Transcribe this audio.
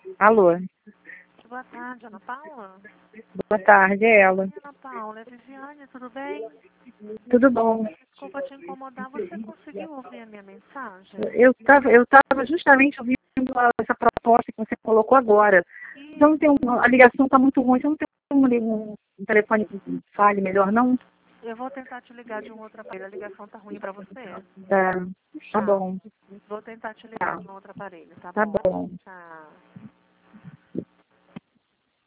Alô? Boa tarde, Ana Paula. Boa tarde, é ela. Ana Paula, é Viviane, tudo bem? Tudo bom? Desculpa te incomodar, você conseguiu ouvir a minha mensagem? Eu tava justamente ouvindo essa proposta que você colocou agora. Então, a ligação está muito ruim. Você não tem um telefone que fale melhor, não? Eu vou tentar te ligar de um outro aparelho. A ligação tá ruim pra você? Tá bom. Vou tentar te ligar de um outro aparelho, tá Tá bom? bom. Tchau.